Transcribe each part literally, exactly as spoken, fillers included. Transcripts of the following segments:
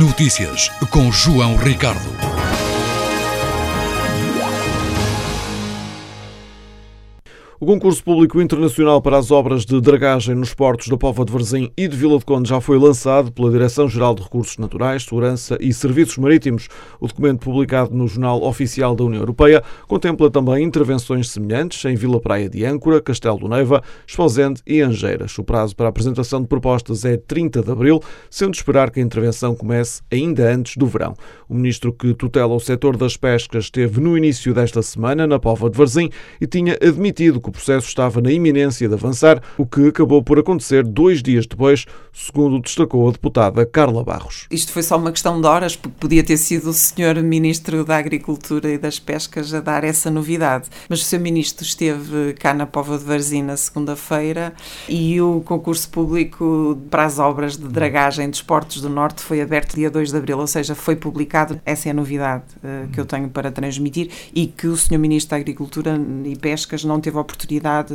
Notícias com João Ricardo. O concurso público internacional para as obras de dragagem nos portos da Póvoa de Varzim e de Vila de Conde já foi lançado pela Direção-Geral de Recursos Naturais, Segurança e Serviços Marítimos. O documento, publicado no Jornal Oficial da União Europeia, contempla também intervenções semelhantes em Vila Praia de Âncora, Castelo do Neiva, Esposende e Angeiras. O prazo para a apresentação de propostas é trinta de abril, sendo de esperar que a intervenção comece ainda antes do verão. O ministro que tutela o setor das pescas esteve no início desta semana na Póvoa de Varzim e tinha admitido que o processo estava na iminência de avançar, o que acabou por acontecer dois dias depois, segundo destacou a deputada Carla Barros. Isto foi só uma questão de horas, porque podia ter sido o senhor Ministro da Agricultura e das Pescas a dar essa novidade. Mas o senhor Ministro esteve cá na Póvoa de Varzim na segunda-feira e o concurso público para as obras de dragagem dos portos do Norte foi aberto dia dois de abril, ou seja, foi publicado. Essa é a novidade uh, que eu tenho para transmitir e que o senhor Ministro da Agricultura e Pescas não teve a oportunidade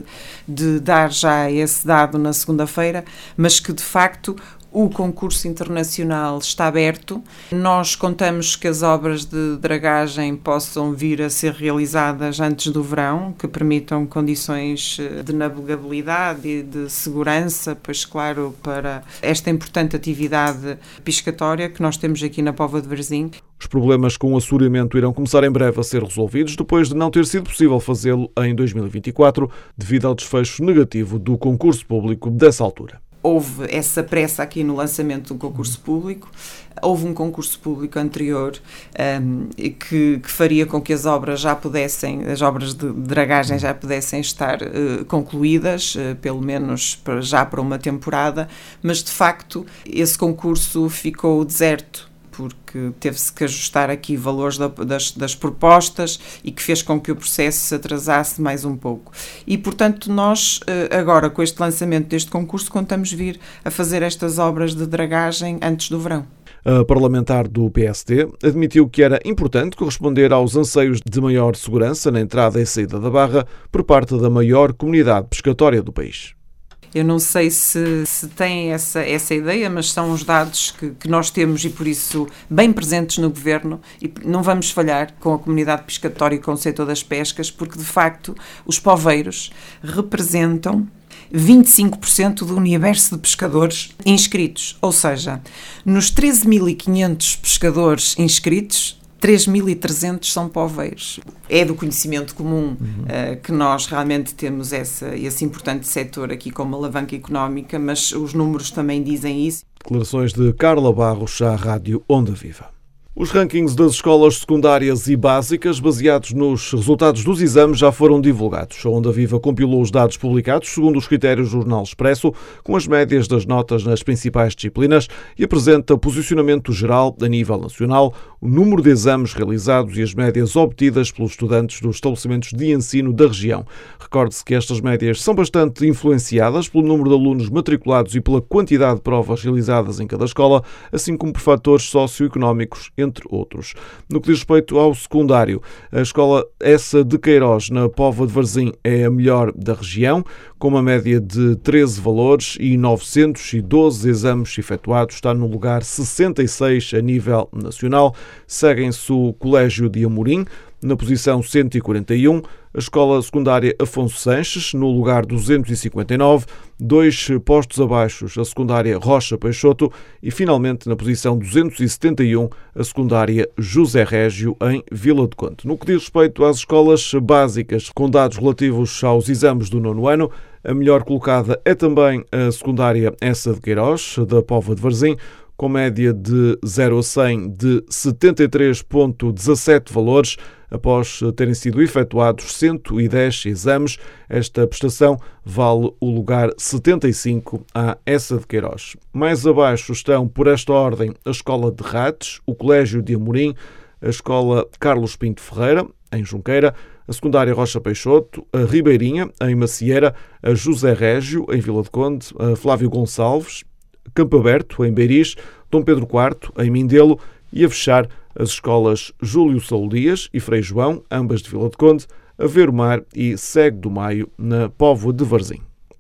de dar já esse dado na segunda-feira, mas que de facto o concurso internacional está aberto. Nós contamos que as obras de dragagem possam vir a ser realizadas antes do verão, que permitam condições de navegabilidade e de segurança, pois claro, para esta importante atividade pescatória que nós temos aqui na Póvoa de Varzim. Os problemas com o assoreamento irão começar em breve a ser resolvidos, depois de não ter sido possível fazê-lo em dois mil e vinte e quatro, devido ao desfecho negativo do concurso público dessa altura. Houve essa pressa aqui no lançamento do concurso público. Houve um concurso público anterior um, que, que faria com que as obras já pudessem, as obras de dragagem já pudessem estar uh, concluídas, uh, pelo menos para, já para uma temporada, mas de facto esse concurso ficou deserto, porque teve-se que ajustar aqui valores da, das, das propostas e que fez com que o processo se atrasasse mais um pouco. E, portanto, nós, agora, com este lançamento deste concurso, contamos vir a fazer estas obras de dragagem antes do verão. A parlamentar do P S D admitiu que era importante corresponder aos anseios de maior segurança na entrada e saída da Barra por parte da maior comunidade pescatória do país. Eu não sei se, se têm essa, essa ideia, mas são os dados que, que nós temos e, por isso, bem presentes no Governo, e não vamos falhar com a comunidade pescatória e com o setor das pescas, porque, de facto, os poveiros representam vinte e cinco por cento do universo de pescadores inscritos. Ou seja, nos treze mil e quinhentos pescadores inscritos, três mil e trezentos são poveiros. É do conhecimento comum uhum. uh, que nós realmente temos essa, esse importante setor aqui como alavanca económica, mas os números também dizem isso. Declarações de Carla Barros à Rádio Onda Viva. Os rankings das escolas secundárias e básicas, baseados nos resultados dos exames, já foram divulgados. A Onda Viva compilou os dados publicados segundo os critérios do Jornal Expresso, com as médias das notas nas principais disciplinas e apresenta o posicionamento geral a nível nacional, o número de exames realizados e as médias obtidas pelos estudantes dos estabelecimentos de ensino da região. Recorde-se que estas médias são bastante influenciadas pelo número de alunos matriculados e pela quantidade de provas realizadas em cada escola, assim como por fatores socioeconómicos, entre outros. No que diz respeito ao secundário, a escola Essa de Queiroz, na Póvoa de Varzim, é a melhor da região, com uma média de treze valores e novecentos e doze exames efetuados. Está no lugar sessenta e seis a nível nacional. Seguem-se o Colégio de Amorim, na posição cento e quarenta e um, a Escola Secundária Afonso Sanches, no lugar duzentos e cinquenta e nove, dois postos abaixo, a Secundária Rocha Peixoto e, finalmente, na posição duzentos e setenta e um, a Secundária José Régio, em Vila de Conde. No que diz respeito às escolas básicas, com dados relativos aos exames do nono ano, a melhor colocada é também a Secundária Essa de Queiroz, da Póvoa de Varzim, com média de zero a cem de setenta e três vírgula dezassete valores, após terem sido efetuados cento e dez exames. Esta prestação vale o lugar setenta e cinco à Essa de Queiroz. Mais abaixo estão, por esta ordem, a Escola de Rates, o Colégio de Amorim, a Escola Carlos Pinto Ferreira, em Junqueira, a Secundária Rocha Peixoto, a Ribeirinha, em Macieira, a José Régio, em Vila de Conde, a Flávio Gonçalves, Campo Aberto, em Beiriz, Dom Pedro quarto, em Mindelo, e a fechar as escolas Júlio Saúl Dias e Frei João, ambas de Vila de Conde, Aveiro Mar e Cego do Maio, na Póvoa de Varzim.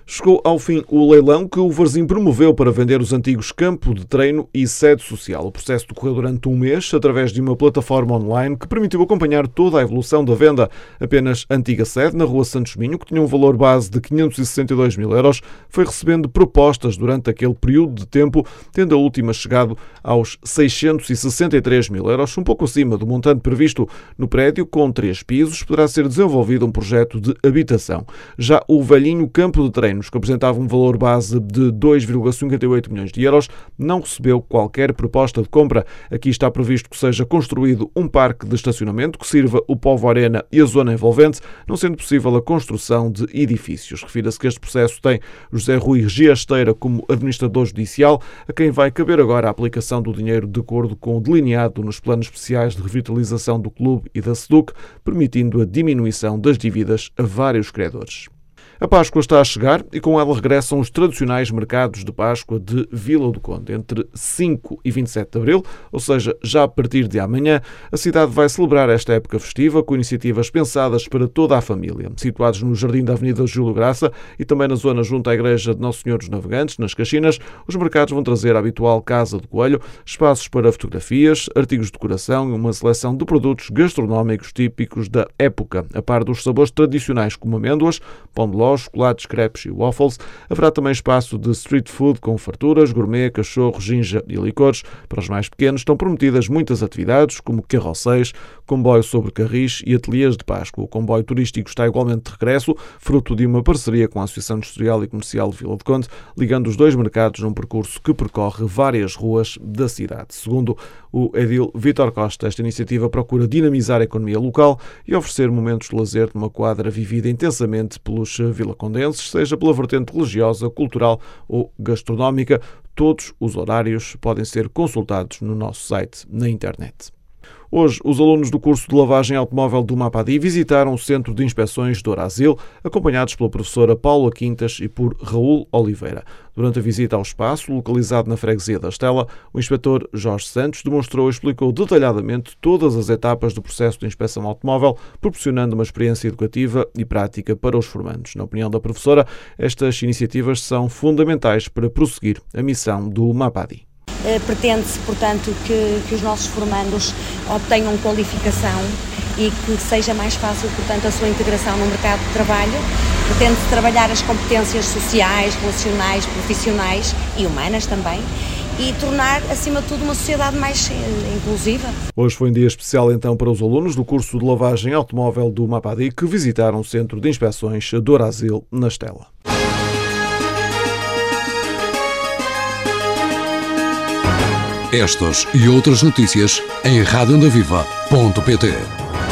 Chegou ao fim o leilão que o Varzim promoveu para vender os antigos campo de treino e sede social. O processo decorreu durante um mês, através de uma plataforma online que permitiu acompanhar toda a evolução da venda. Apenas a antiga sede, na Rua Santos Minho, que tinha um valor base de quinhentos e sessenta e dois mil euros, foi recebendo propostas durante aquele período de tempo, tendo a última chegado aos seiscentos e sessenta e três mil euros, um pouco acima do montante previsto. No prédio, com três pisos, poderá ser desenvolvido um projeto de habitação. Já o velhinho campo de treino, que apresentava um valor base de dois vírgula cinquenta e oito milhões de euros, não recebeu qualquer proposta de compra. Aqui está previsto que seja construído um parque de estacionamento que sirva o Povo Arena e a zona envolvente, não sendo possível a construção de edifícios. Refira-se que este processo tem José Rui Regia Esteira como administrador judicial, a quem vai caber agora a aplicação do dinheiro de acordo com o delineado nos planos especiais de revitalização do clube e da SEDUC, permitindo a diminuição das dívidas a vários credores. A Páscoa está a chegar e com ela regressam os tradicionais mercados de Páscoa de Vila do Conde. Entre cinco e vinte e sete de abril, ou seja, já a partir de amanhã, a cidade vai celebrar esta época festiva com iniciativas pensadas para toda a família. Situados no jardim da Avenida Júlio Graça e também na zona junto à Igreja de Nosso Senhor dos Navegantes, nas Caxinas, os mercados vão trazer a habitual Casa de Coelho, espaços para fotografias, artigos de decoração e uma seleção de produtos gastronómicos típicos da época. A par dos sabores tradicionais como amêndoas, pão de ló, chocolates, crepes e waffles, haverá também espaço de street food com farturas, gourmet, cachorro, ginja e licores. Para os mais pequenos estão prometidas muitas atividades, como carrosséis, comboio sobre carris e ateliês de Páscoa. O comboio turístico está igualmente de regresso, fruto de uma parceria com a Associação Industrial e Comercial de Vila do Conde, ligando os dois mercados num percurso que percorre várias ruas da cidade. Segundo o edil Vítor Costa, esta iniciativa procura dinamizar a economia local e oferecer momentos de lazer numa quadra vivida intensamente pelos vilacondenses, seja pela vertente religiosa, cultural ou gastronómica. Todos os horários podem ser consultados no nosso site na internet. Hoje, os alunos do curso de lavagem automóvel do Mapadi visitaram o Centro de Inspeções de Orasil, acompanhados pela professora Paula Quintas e por Raul Oliveira. Durante a visita ao espaço, localizado na freguesia da Estela, o inspetor Jorge Santos demonstrou e explicou detalhadamente todas as etapas do processo de inspeção automóvel, proporcionando uma experiência educativa e prática para os formandos. Na opinião da professora, estas iniciativas são fundamentais para prosseguir a missão do Mapadi. Pretende-se, portanto, que, que os nossos formandos obtenham qualificação e que seja mais fácil, portanto, a sua integração no mercado de trabalho. Pretende-se trabalhar as competências sociais, relacionais, profissionais e humanas também, e tornar, acima de tudo, uma sociedade mais inclusiva. Hoje foi um dia especial, então, para os alunos do curso de lavagem automóvel do Mapadi, que visitaram o Centro de Inspeções do Orasil, na Estela. Estas e outras notícias em rádio onda viva ponto pt.